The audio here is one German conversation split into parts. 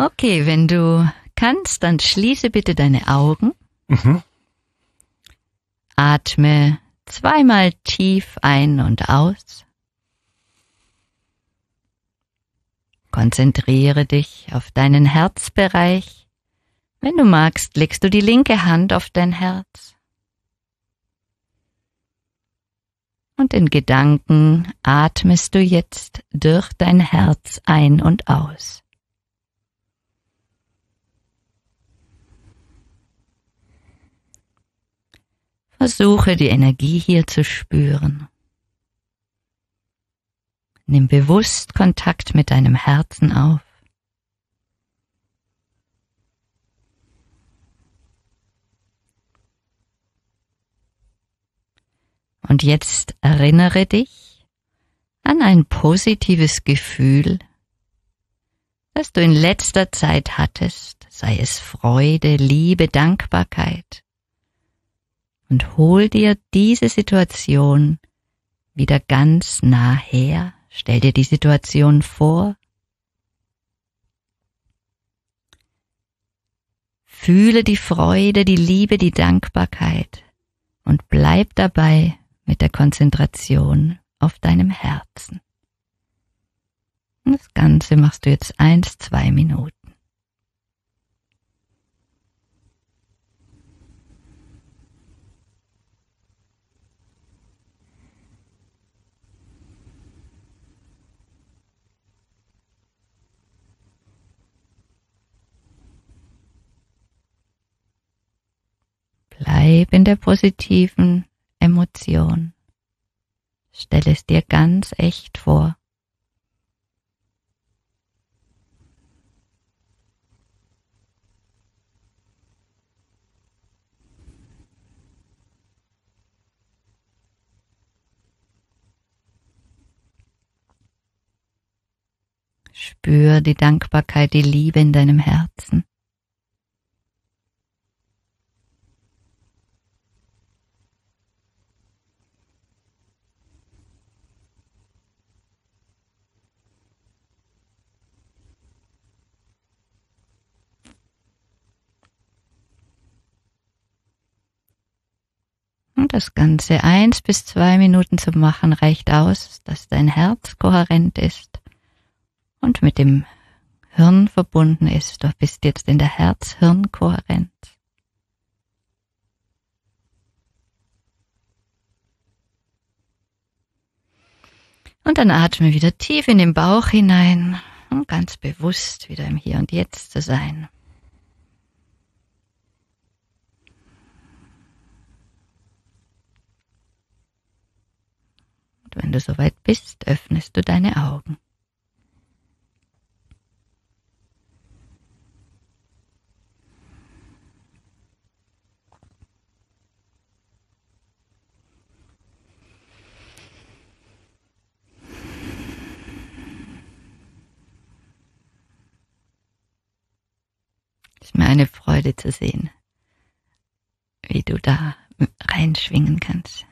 Okay, wenn du kannst, dann schließe bitte deine Augen. Atme 2-mal tief ein und aus. Konzentriere dich auf deinen Herzbereich. Wenn du magst, legst du die linke Hand auf dein Herz. Und in Gedanken atmest du jetzt durch dein Herz ein und aus. Versuche die Energie hier zu spüren. Nimm bewusst Kontakt mit deinem Herzen auf. Und jetzt erinnere dich an ein positives Gefühl, das du in letzter Zeit hattest, sei es Freude, Liebe, Dankbarkeit. Und hol dir diese Situation wieder ganz nah her. Stell dir die Situation vor. Fühle die Freude, die Liebe, die Dankbarkeit und bleib dabei mit der Konzentration auf deinem Herzen. Und das Ganze machst du jetzt 1-2 Minuten. Bleib in der positiven Emotion. Stell es dir ganz echt vor. Spür die Dankbarkeit, die Liebe in deinem Herzen. Und das Ganze 1-2 Minuten zu machen reicht aus, dass dein Herz kohärent ist und mit dem Hirn verbunden ist. Du bist jetzt in der Herz-Hirn-Kohärenz. Und dann atme wieder tief in den Bauch hinein, um ganz bewusst wieder im Hier und Jetzt zu sein. Und wenn du soweit bist, öffnest du deine Augen. Es ist mir eine Freude zu sehen, wie du da reinschwingen kannst.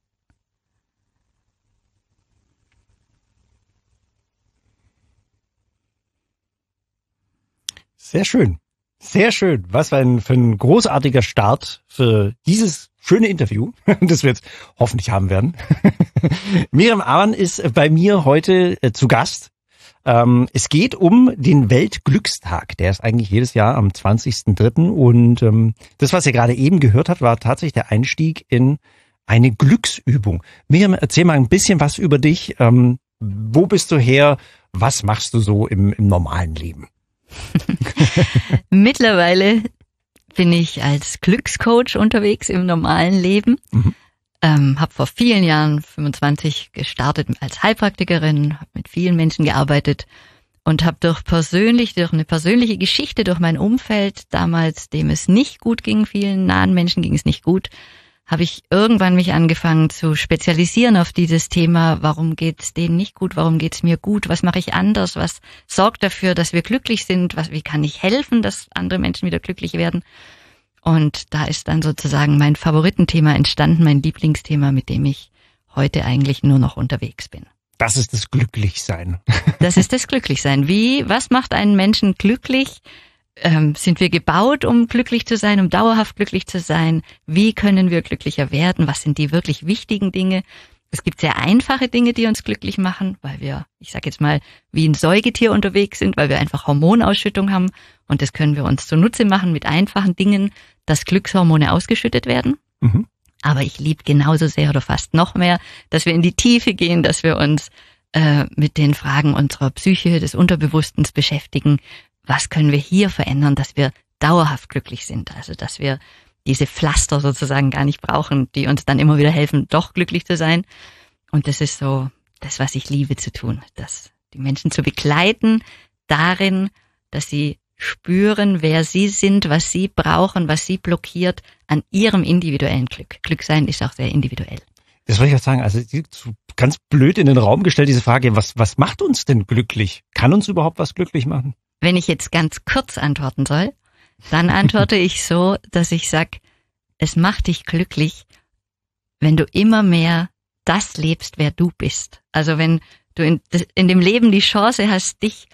Sehr schön. Sehr schön. Was für ein großartiger Start für dieses schöne Interview, das wir jetzt hoffentlich haben werden. Miriam Amann ist bei mir heute zu Gast. Es geht um den Weltglückstag. Der ist eigentlich jedes Jahr am 20.03. Und das, was ihr gerade eben gehört habt, war tatsächlich der Einstieg in eine Glücksübung. Miriam, erzähl mal ein bisschen was über dich. Wo bist du her? Was machst du so im normalen Leben? Mittlerweile bin ich als Glückscoach unterwegs im normalen Leben. Habe vor vielen Jahren, 25, gestartet als Heilpraktikerin, habe mit vielen Menschen gearbeitet und habe durch eine persönliche Geschichte, durch mein Umfeld damals, dem es nicht gut ging, vielen nahen Menschen ging es nicht gut, habe ich irgendwann mich angefangen zu spezialisieren auf dieses Thema. Warum geht's denen nicht gut? Warum geht's mir gut? Was mache ich anders? Was sorgt dafür, dass wir glücklich sind? Wie kann ich helfen, dass andere Menschen wieder glücklich werden? Und da ist dann sozusagen mein Favoritenthema entstanden, mein Lieblingsthema, mit dem ich heute eigentlich nur noch unterwegs bin. Das ist das Glücklichsein. Das ist das Glücklichsein. Was macht einen Menschen glücklich? Sind wir gebaut, um glücklich zu sein, um dauerhaft glücklich zu sein? Wie können wir glücklicher werden? Was sind die wirklich wichtigen Dinge? Es gibt sehr einfache Dinge, die uns glücklich machen, weil wir, ich sage jetzt mal, wie ein Säugetier unterwegs sind, weil wir einfach Hormonausschüttung haben. Und das können wir uns zunutze machen mit einfachen Dingen, dass Glückshormone ausgeschüttet werden. Mhm. Aber ich liebe genauso sehr oder fast noch mehr, dass wir in die Tiefe gehen, dass wir uns mit den Fragen unserer Psyche, des Unterbewusstens beschäftigen. Was können wir hier verändern, dass wir dauerhaft glücklich sind? Also, dass wir diese Pflaster sozusagen gar nicht brauchen, die uns dann immer wieder helfen, doch glücklich zu sein. Und das ist so das, was ich liebe zu tun, dass die Menschen zu begleiten darin, dass sie spüren, wer sie sind, was sie brauchen, was sie blockiert an ihrem individuellen Glück. Glücksein ist auch sehr individuell. Das wollte ich auch sagen, also ganz blöd in den Raum gestellt, diese Frage, was macht uns denn glücklich? Kann uns überhaupt was glücklich machen? Wenn ich jetzt ganz kurz antworten soll, dann antworte ich so, dass ich sag, es macht dich glücklich, wenn du immer mehr das lebst, wer du bist. Also wenn du in dem Leben die Chance hast, dich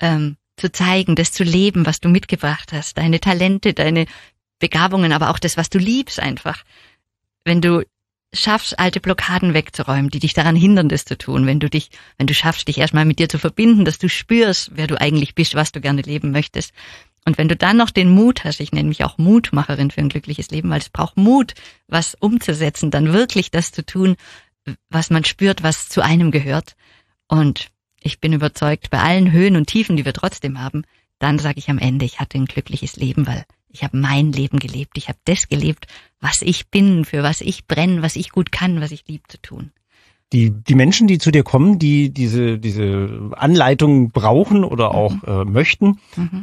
zu zeigen, das zu leben, was du mitgebracht hast, deine Talente, deine Begabungen, aber auch das, was du liebst einfach. Wenn du schaffst, alte Blockaden wegzuräumen, die dich daran hindern, das zu tun, wenn du schaffst, dich erstmal mit dir zu verbinden, dass du spürst, wer du eigentlich bist, was du gerne leben möchtest. Und wenn du dann noch den Mut hast, ich nenne mich auch Mutmacherin für ein glückliches Leben, weil es braucht Mut, was umzusetzen, dann wirklich das zu tun, was man spürt, was zu einem gehört. Und ich bin überzeugt, bei allen Höhen und Tiefen, die wir trotzdem haben, dann sage ich am Ende, ich hatte ein glückliches Leben, weil ich habe mein Leben gelebt. Ich habe das gelebt, was ich bin, für was ich brenne, was ich gut kann, was ich lieb zu tun. Die Menschen, die zu dir kommen, die diese Anleitung brauchen oder auch möchten,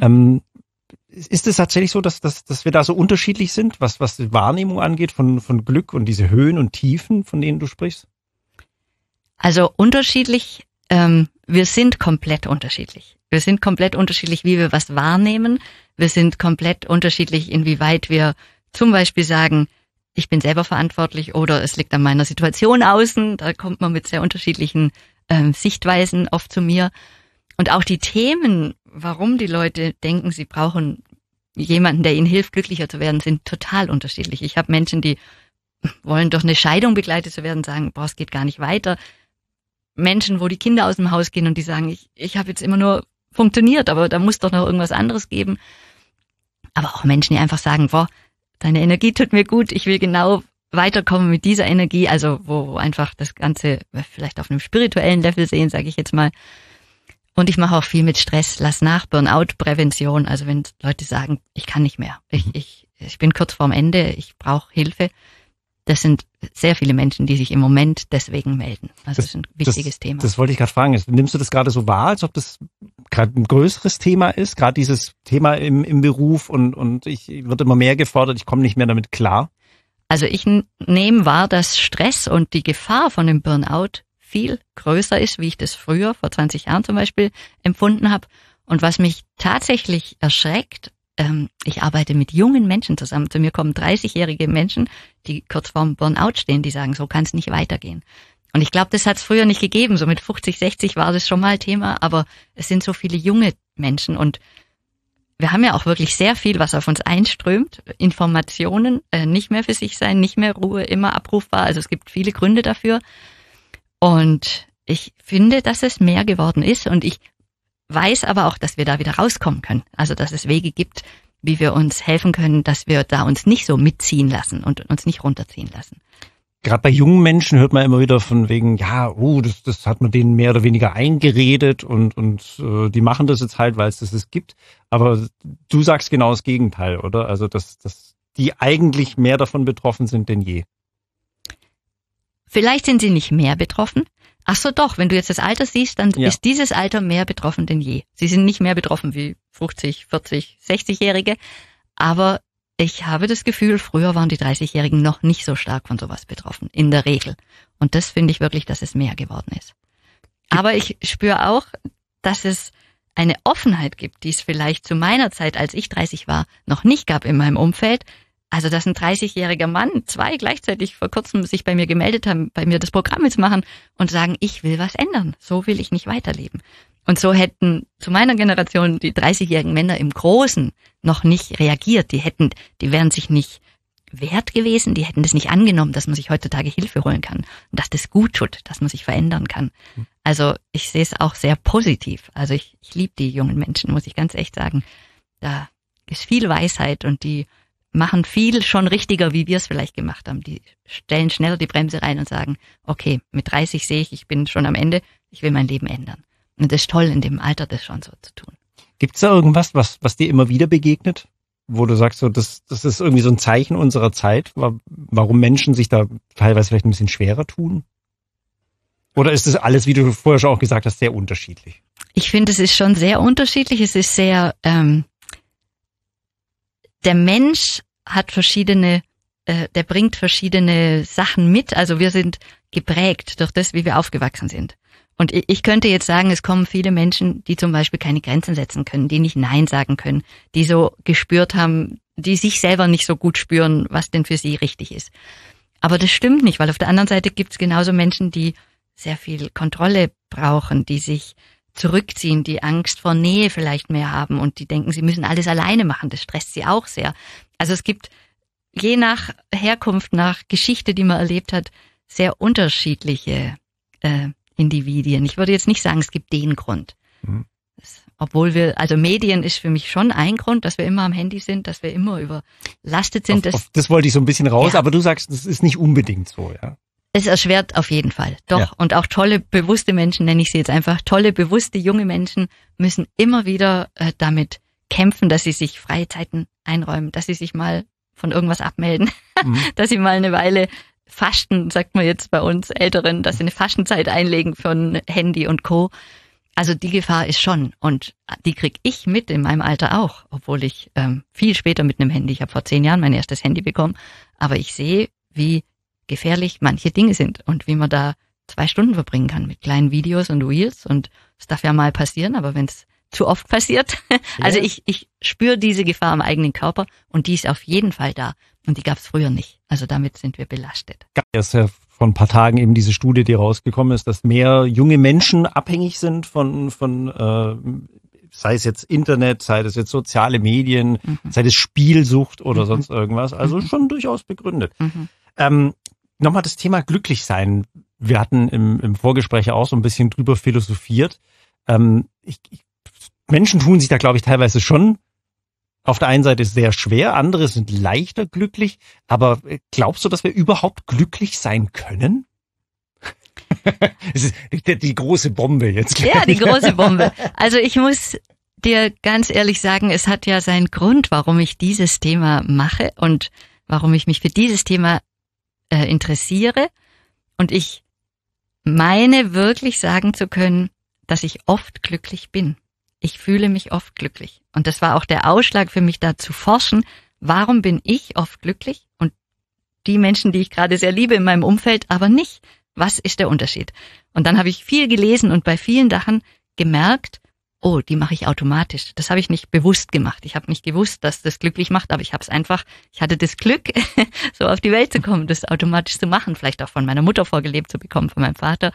ist es tatsächlich so, dass wir da so unterschiedlich sind, was die Wahrnehmung angeht von Glück und diese Höhen und Tiefen, von denen du sprichst? Also unterschiedlich, wir sind komplett unterschiedlich. Wir sind komplett unterschiedlich, wie wir was wahrnehmen. Wir sind komplett unterschiedlich, inwieweit wir zum Beispiel sagen, ich bin selber verantwortlich oder es liegt an meiner Situation außen. Da kommt man mit sehr unterschiedlichen Sichtweisen oft zu mir. Und auch die Themen, warum die Leute denken, sie brauchen jemanden, der ihnen hilft, glücklicher zu werden, sind total unterschiedlich. Ich habe Menschen, die wollen durch eine Scheidung begleitet zu werden, sagen, boah, es geht gar nicht weiter. Menschen, wo die Kinder aus dem Haus gehen und die sagen, ich habe jetzt immer nur funktioniert, aber da muss doch noch irgendwas anderes geben. Aber auch Menschen, die einfach sagen, boah, deine Energie tut mir gut, ich will genau weiterkommen mit dieser Energie, also wo einfach das Ganze vielleicht auf einem spirituellen Level sehen, sage ich jetzt mal. Und ich mache auch viel mit Stress, lass nach, Burnout-Prävention, also wenn Leute sagen, ich kann nicht mehr, ich bin kurz vorm Ende, ich brauche Hilfe. Das sind sehr viele Menschen, die sich im Moment deswegen melden. Also das ist ein wichtiges Thema. Das wollte ich gerade fragen. Nimmst du das gerade so wahr, als ob das gerade ein größeres Thema ist? Gerade dieses Thema im Beruf und ich wird immer mehr gefordert, ich komme nicht mehr damit klar? Also ich nehme wahr, dass Stress und die Gefahr von dem Burnout viel größer ist, wie ich das früher, vor 20 Jahren zum Beispiel, empfunden habe. Und was mich tatsächlich erschreckt, ich arbeite mit jungen Menschen zusammen. Zu mir kommen 30-jährige Menschen, die kurz vorm Burnout stehen, die sagen, so kann es nicht weitergehen. Und ich glaube, das hat es früher nicht gegeben. So mit 50, 60 war das schon mal Thema, aber es sind so viele junge Menschen und wir haben ja auch wirklich sehr viel, was auf uns einströmt. Informationen, nicht mehr für sich sein, nicht mehr Ruhe, immer abrufbar. Also es gibt viele Gründe dafür. Und ich finde, dass es mehr geworden ist und ich weiß aber auch, dass wir da wieder rauskommen können. Also, dass es Wege gibt, wie wir uns helfen können, dass wir da uns nicht so mitziehen lassen und uns nicht runterziehen lassen. Gerade bei jungen Menschen hört man immer wieder von wegen, ja, das hat man denen mehr oder weniger eingeredet und die machen das jetzt halt, weil es das gibt. Aber du sagst genau das Gegenteil, oder? Also, dass die eigentlich mehr davon betroffen sind denn je. Vielleicht sind sie nicht mehr betroffen. Ach so, doch, wenn du jetzt das Alter siehst, dann ist dieses Alter mehr betroffen denn je. Sie sind nicht mehr betroffen wie 50, 40, 60-Jährige, aber ich habe das Gefühl, früher waren die 30-Jährigen noch nicht so stark von sowas betroffen, in der Regel. Und das finde ich wirklich, dass es mehr geworden ist. Aber ich spüre auch, dass es eine Offenheit gibt, die es vielleicht zu meiner Zeit, als ich 30 war, noch nicht gab in meinem Umfeld. Also, dass ein 30-jähriger Mann, 2 gleichzeitig vor kurzem sich bei mir gemeldet haben, bei mir das Programm mitzumachen und sagen, ich will was ändern. So will ich nicht weiterleben. Und so hätten zu meiner Generation die 30-jährigen Männer im Großen noch nicht reagiert. Die wären sich nicht wert gewesen, die hätten das nicht angenommen, dass man sich heutzutage Hilfe holen kann und dass das gut tut, dass man sich verändern kann. Also ich sehe es auch sehr positiv. Also ich liebe die jungen Menschen, muss ich ganz echt sagen. Da ist viel Weisheit und die machen viel schon richtiger, wie wir es vielleicht gemacht haben. Die stellen schneller die Bremse rein und sagen, okay, mit 30 sehe ich bin schon am Ende, ich will mein Leben ändern. Und das ist toll, in dem Alter das schon so zu tun. Gibt es da irgendwas, was dir immer wieder begegnet, wo du sagst, so, das ist irgendwie so ein Zeichen unserer Zeit, warum Menschen sich da teilweise vielleicht ein bisschen schwerer tun? Oder ist das alles, wie du vorher schon auch gesagt hast, sehr unterschiedlich? Ich finde, es ist schon sehr unterschiedlich. Es ist sehr, der Mensch hat der bringt verschiedene Sachen mit. Also wir sind geprägt durch das, wie wir aufgewachsen sind. Und ich könnte jetzt sagen, es kommen viele Menschen, die zum Beispiel keine Grenzen setzen können, die nicht Nein sagen können, die so gespürt haben, die sich selber nicht so gut spüren, was denn für sie richtig ist. Aber das stimmt nicht, weil auf der anderen Seite gibt es genauso Menschen, die sehr viel Kontrolle brauchen, die sich zurückziehen, die Angst vor Nähe vielleicht mehr haben und die denken, sie müssen alles alleine machen. Das stresst sie auch sehr. Also es gibt je nach Herkunft, nach Geschichte, die man erlebt hat, sehr unterschiedliche Individuen. Ich würde jetzt nicht sagen, es gibt den Grund. Mhm. Obwohl also Medien ist für mich schon ein Grund, dass wir immer am Handy sind, dass wir immer überlastet sind. Das wollte ich so ein bisschen raus, ja. Aber du sagst, das ist nicht unbedingt so, ja. Es erschwert auf jeden Fall, doch. Ja. Und auch tolle, bewusste Menschen, nenne ich sie jetzt einfach, tolle, bewusste, junge Menschen müssen immer wieder damit kämpfen, dass sie sich freie Zeiten einräumen, dass sie sich mal von irgendwas abmelden, dass sie mal eine Weile Fasten, sagt man jetzt bei uns Älteren, dass sie eine Fastenzeit einlegen von Handy und Co. Also die Gefahr ist schon und die krieg ich mit in meinem Alter auch, obwohl ich viel später mit einem Handy, ich habe vor 10 Jahren mein erstes Handy bekommen, aber ich sehe, wie gefährlich manche Dinge sind und wie man da 2 Stunden verbringen kann mit kleinen Videos und Reels und es darf ja mal passieren, aber wenn es zu oft passiert, also ich spüre diese Gefahr am eigenen Körper und die ist auf jeden Fall da und die gab es früher nicht, also damit sind wir belastet. Erst ja vor ein paar Tagen eben diese Studie, die rausgekommen ist, dass mehr junge Menschen abhängig sind von sei es jetzt Internet, sei es jetzt soziale Medien, sei es Spielsucht oder sonst irgendwas, also schon durchaus begründet. Nochmal das Thema Glücklichsein. Wir hatten im Vorgespräch auch so ein bisschen drüber philosophiert. Menschen tun sich da, glaube ich, teilweise schon auf der einen Seite sehr schwer, andere sind leichter glücklich. Aber glaubst du, dass wir überhaupt glücklich sein können? Das ist die große Bombe jetzt. Ja, die große Bombe. Also ich muss dir ganz ehrlich sagen, es hat ja seinen Grund, warum ich dieses Thema mache und warum ich mich für dieses Thema interessiere. Und ich meine wirklich sagen zu können, dass ich oft glücklich bin. Ich fühle mich oft glücklich. Und das war auch der Ausschlag für mich, da zu forschen, warum bin ich oft glücklich und die Menschen, die ich gerade sehr liebe in meinem Umfeld, aber nicht. Was ist der Unterschied? Und dann habe ich viel gelesen und bei vielen Sachen gemerkt, oh, die mache ich automatisch. Das habe ich nicht bewusst gemacht. Ich habe nicht gewusst, dass das glücklich macht, aber ich hatte das Glück, so auf die Welt zu kommen, das automatisch zu machen, vielleicht auch von meiner Mutter vorgelebt zu bekommen, von meinem Vater.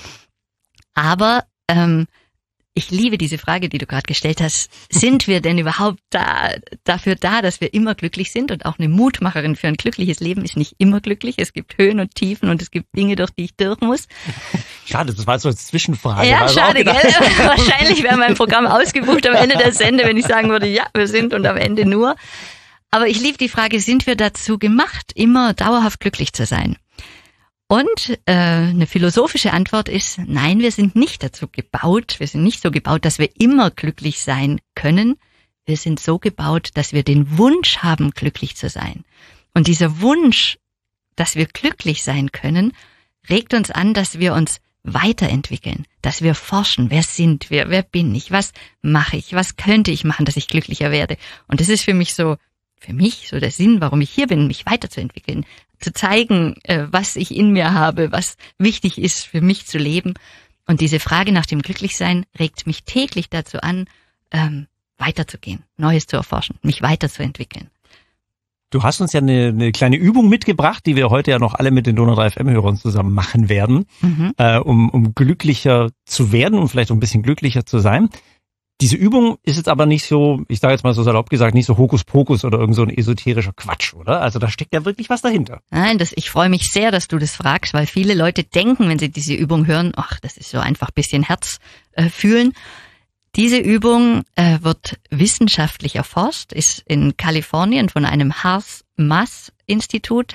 Aber ich liebe diese Frage, die du gerade gestellt hast. Sind wir denn überhaupt dafür da, dass wir immer glücklich sind? Und auch eine Mutmacherin für ein glückliches Leben ist nicht immer glücklich. Es gibt Höhen und Tiefen und es gibt Dinge, durch die ich durch muss. Schade, das war so als Zwischenfrage. Ja, schade, gell? Wahrscheinlich wäre mein Programm ausgebucht am Ende der Sende, wenn ich sagen würde, ja, wir sind und am Ende nur. Aber ich liebe die Frage, sind wir dazu gemacht, immer dauerhaft glücklich zu sein? Und eine philosophische Antwort ist, nein, wir sind nicht dazu gebaut, wir sind nicht so gebaut, dass wir immer glücklich sein können. Wir sind so gebaut, dass wir den Wunsch haben, glücklich zu sein. Und dieser Wunsch, dass wir glücklich sein können, regt uns an, dass wir uns weiterentwickeln, dass wir forschen, wer sind wir, wer bin ich, was mache ich, was könnte ich machen, dass ich glücklicher werde. Und das ist für mich so der Sinn, warum ich hier bin, mich weiterzuentwickeln, zu zeigen, was ich in mir habe, was wichtig ist für mich zu leben. Und diese Frage nach dem Glücklichsein regt mich täglich dazu an, weiterzugehen, Neues zu erforschen, mich weiterzuentwickeln. Du hast uns ja eine kleine Übung mitgebracht, die wir heute ja noch alle mit den Donau 3 FM-Hörern zusammen machen werden, um glücklicher zu werden und vielleicht auch ein bisschen glücklicher zu sein. Diese Übung ist jetzt aber nicht so, ich sage jetzt mal so salopp gesagt, nicht so Hokuspokus oder irgend so ein esoterischer Quatsch, oder? Also da steckt ja wirklich was dahinter. Nein, ich freue mich sehr, dass du das fragst, weil viele Leute denken, wenn sie diese Übung hören, ach, das ist so einfach ein bisschen Herz fühlen. Diese Übung wird wissenschaftlich erforscht, ist in Kalifornien von einem Heart-Math-Institut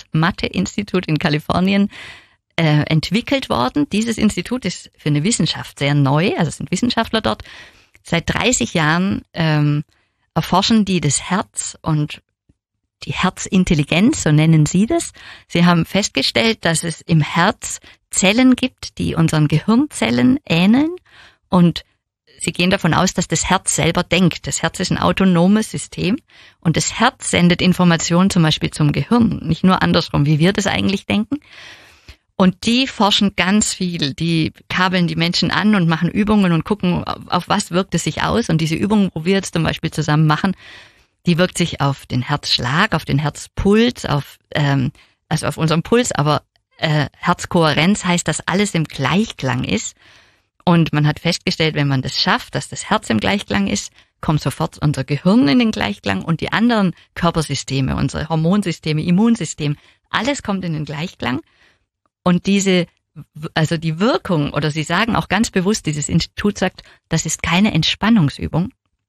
in Kalifornien entwickelt worden. Dieses Institut ist für eine Wissenschaft sehr neu, also es sind Wissenschaftler dort. Seit 30 Jahren erforschen die das Herz und die Herzintelligenz, so nennen sie das. Sie haben festgestellt, dass es im Herz Zellen gibt, die unseren Gehirnzellen ähneln, und sie gehen davon aus, dass das Herz selber denkt. Das Herz ist ein autonomes System und das Herz sendet Informationen zum Beispiel zum Gehirn, nicht nur andersrum, wie wir das eigentlich denken. Und die forschen ganz viel, die kabeln die Menschen an und machen Übungen und gucken, auf was wirkt es sich aus. Und diese Übungen, wo wir jetzt zum Beispiel zusammen machen, die wirkt sich auf den Herzschlag, auf den Herzpuls, also auf unseren Puls, aber Herzkohärenz heißt, dass alles im Gleichklang ist. Und man hat festgestellt, wenn man das schafft, dass das Herz im Gleichklang ist, kommt sofort unser Gehirn in den Gleichklang und die anderen Körpersysteme, unsere Hormonsysteme, Immunsystem, alles kommt in den Gleichklang. Und die Wirkung, oder sie sagen auch ganz bewusst, dieses Institut sagt, das ist keine Entspannungsübung.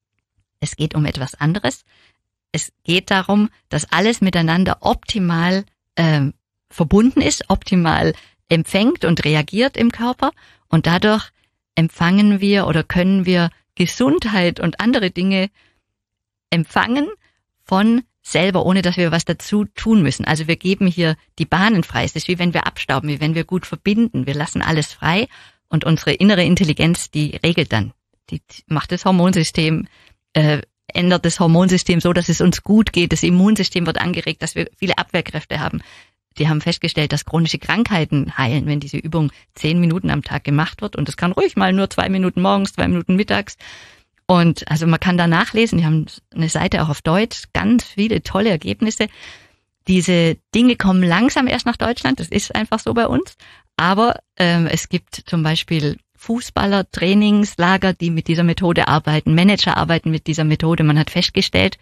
Es geht um etwas anderes. Es geht darum, dass alles miteinander optimal verbunden ist, optimal empfängt und reagiert im Körper. Und dadurch empfangen wir oder können wir Gesundheit und andere Dinge empfangen von selber, ohne dass wir was dazu tun müssen. Also wir geben hier die Bahnen frei. Es ist wie wenn wir abstauben, wie wenn wir gut verbinden. Wir lassen alles frei und unsere innere Intelligenz, die regelt dann. Die macht das Hormonsystem, ändert das Hormonsystem so, dass es uns gut geht. Das Immunsystem wird angeregt, dass wir viele Abwehrkräfte haben. Die haben festgestellt, dass chronische Krankheiten heilen, wenn diese Übung 10 Minuten am Tag gemacht wird. Und das kann ruhig mal nur 2 Minuten morgens, 2 Minuten mittags. Und also man kann da nachlesen, die haben eine Seite auch auf Deutsch, ganz viele tolle Ergebnisse. Diese Dinge kommen langsam erst nach Deutschland, das ist einfach so bei uns. Aber es gibt zum Beispiel Fußballer, Trainingslager, die mit dieser Methode arbeiten, Manager arbeiten mit dieser Methode. Man hat festgestellt,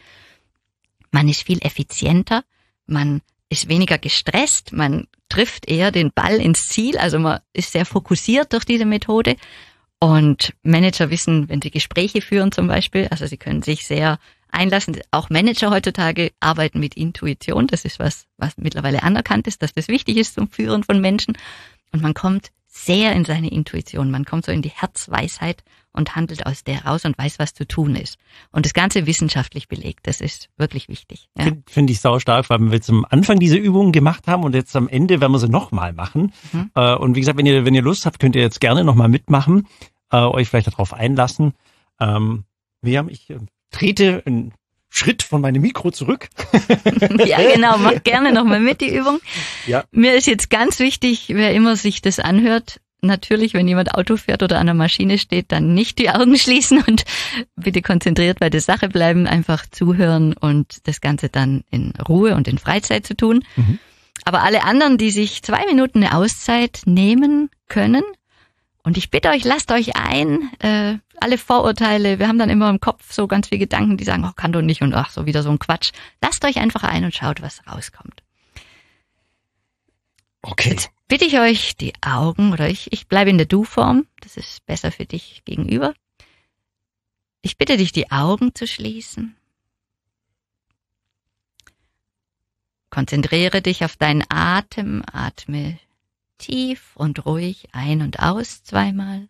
man ist viel effizienter, man ist weniger gestresst, man trifft eher den Ball ins Ziel, also man ist sehr fokussiert durch diese Methode. Und Manager wissen, wenn sie Gespräche führen zum Beispiel, also sie können sich sehr einlassen. Auch Manager heutzutage arbeiten mit Intuition. Das ist was mittlerweile anerkannt ist, dass das wichtig ist zum Führen von Menschen. Und man kommt sehr in seine Intuition. Man kommt so in die Herzweisheit und handelt aus der raus und weiß, was zu tun ist. Und das Ganze wissenschaftlich belegt. Das ist wirklich wichtig. Ja. Finde ich saustark, weil wir zum Anfang diese Übungen gemacht haben und jetzt am Ende werden wir sie nochmal machen. Und wie gesagt, wenn ihr Lust habt, könnt ihr jetzt gerne nochmal mitmachen, euch vielleicht darauf einlassen. Ich trete einen Schritt von meinem Mikro zurück. Ja, genau, mach gerne nochmal mit die Übung. Ja. Mir ist jetzt ganz wichtig, wer immer sich das anhört, natürlich, wenn jemand Auto fährt oder an der Maschine steht, dann nicht die Augen schließen und bitte konzentriert bei der Sache bleiben, einfach zuhören und das Ganze dann in Ruhe und in Freizeit zu tun. Aber alle anderen, die sich 2 Minuten eine Auszeit nehmen können, und ich bitte euch, lasst euch ein, alle Vorurteile, wir haben dann immer im Kopf so ganz viele Gedanken, die sagen, oh, kann doch nicht und ach, so wieder so ein Quatsch. Lasst euch einfach ein und schaut, was rauskommt. Okay. Jetzt bitte ich euch die Augen, oder ich bleibe in der Du-Form, das ist besser für dich gegenüber. Ich bitte dich, die Augen zu schließen. Konzentriere dich auf deinen Atem, atme tief und ruhig ein und aus 2-mal.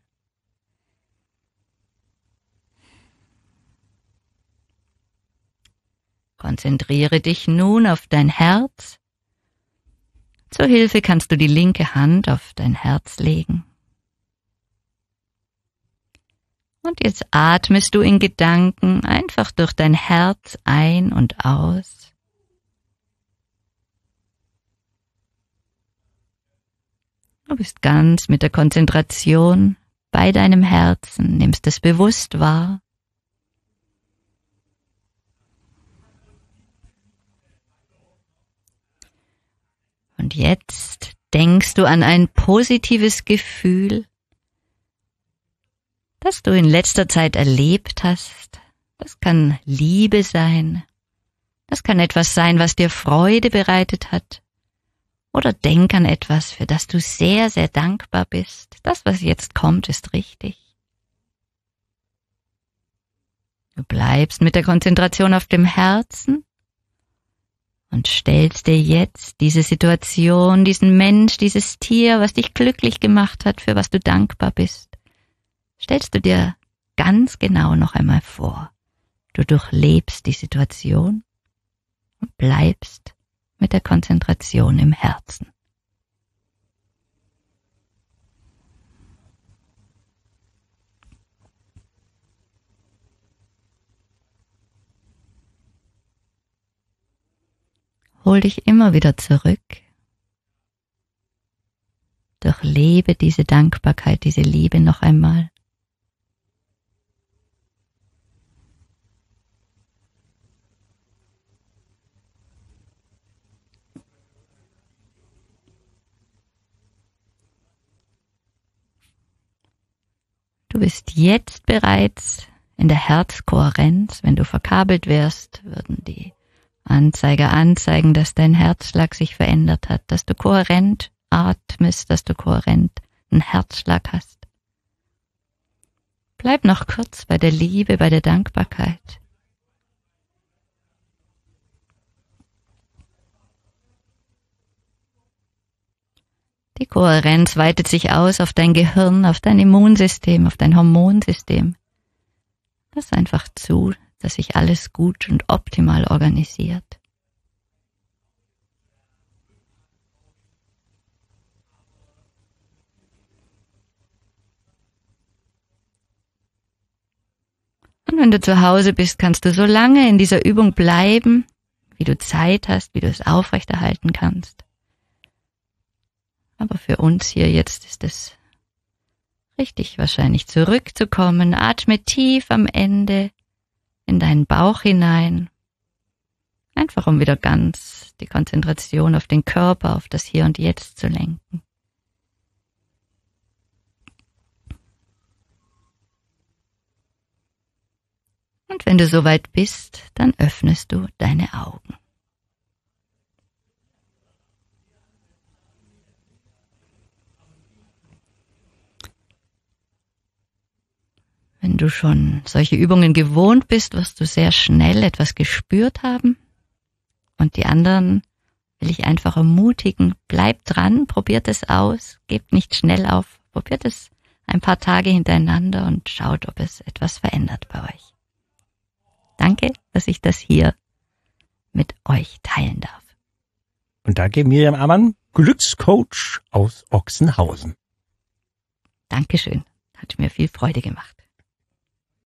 Konzentriere dich nun auf dein Herz. Zur Hilfe kannst du die linke Hand auf dein Herz legen. Und jetzt atmest du in Gedanken einfach durch dein Herz ein und aus. Du bist ganz mit der Konzentration bei deinem Herzen, nimmst es bewusst wahr. Und jetzt denkst du an ein positives Gefühl, das du in letzter Zeit erlebt hast. Das kann Liebe sein. Das kann etwas sein, was dir Freude bereitet hat. Oder denk an etwas, für das du sehr, sehr dankbar bist. Das, was jetzt kommt, ist richtig. Du bleibst mit der Konzentration auf dem Herzen und stellst dir jetzt diese Situation, diesen Mensch, dieses Tier, was dich glücklich gemacht hat, für was du dankbar bist, stellst du dir ganz genau noch einmal vor. Du durchlebst die Situation und bleibst mit der Konzentration im Herzen. Hol dich immer wieder zurück. Durchlebe diese Dankbarkeit, diese Liebe noch einmal. Du bist jetzt bereits in der Herzkohärenz. Wenn du verkabelt wärst, würden die Anzeiger anzeigen, dass dein Herzschlag sich verändert hat, dass du kohärent atmest, dass du kohärent einen Herzschlag hast. Bleib noch kurz bei der Liebe, bei der Dankbarkeit. Die Kohärenz weitet sich aus auf dein Gehirn, auf dein Immunsystem, auf dein Hormonsystem. Lass einfach zu, dass sich alles gut und optimal organisiert. Und wenn du zu Hause bist, kannst du so lange in dieser Übung bleiben, wie du Zeit hast, wie du es aufrechterhalten kannst. Aber für uns hier jetzt ist es richtig, wahrscheinlich zurückzukommen. Atme tief am Ende in deinen Bauch hinein. Einfach um wieder ganz die Konzentration auf den Körper, auf das Hier und Jetzt zu lenken. Und wenn du soweit bist, dann öffnest du deine Augen. Wenn du schon solche Übungen gewohnt bist, wirst du sehr schnell etwas gespürt haben. Und die anderen will ich einfach ermutigen, bleibt dran, probiert es aus, gebt nicht schnell auf, probiert es ein paar Tage hintereinander und schaut, ob es etwas verändert bei euch. Danke, dass ich das hier mit euch teilen darf. Und danke Miriam Amann, Glückscoach aus Ochsenhausen. Dankeschön, hat mir viel Freude gemacht.